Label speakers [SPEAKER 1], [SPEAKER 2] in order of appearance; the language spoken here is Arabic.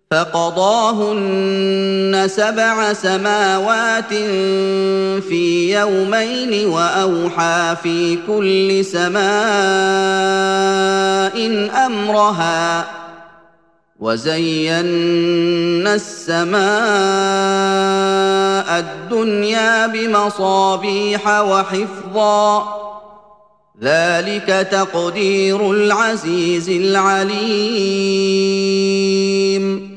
[SPEAKER 1] فقضاهن 7 سماوات في يومين وأوحى في كل سماء أمرها وزينا السماء الدنيا بمصابيح وحفظا ذلك تقدير العزيز العليم